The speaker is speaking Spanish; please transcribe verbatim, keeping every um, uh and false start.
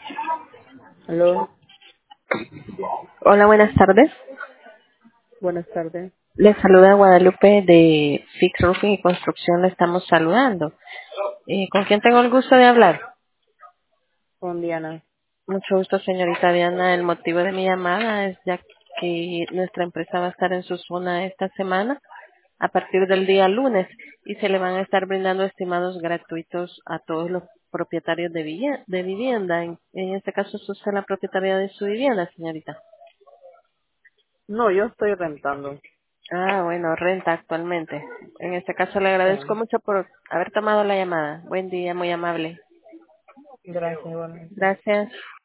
Aló, Hola, buenas tardes. buenas tardes, Les saluda Guadalupe de Fix Roofing y Construcción. Le estamos saludando. Eh, ¿Con quién tengo el gusto de hablar? con Diana. Mucho gusto, señorita Diana. El motivo de mi llamada es ya que nuestra empresa va a estar en su zona esta semana a partir del día lunes y se le van a estar brindando estimados gratuitos a todos los propietarios de, vivienda. De vivienda. En, en este caso, es usted la propietaria de su vivienda, señorita. No, yo estoy rentando. Ah, bueno, renta actualmente. En este caso le agradezco Sí, mucho por haber tomado la llamada. Buen día, muy amable. gracias igualmente. Gracias.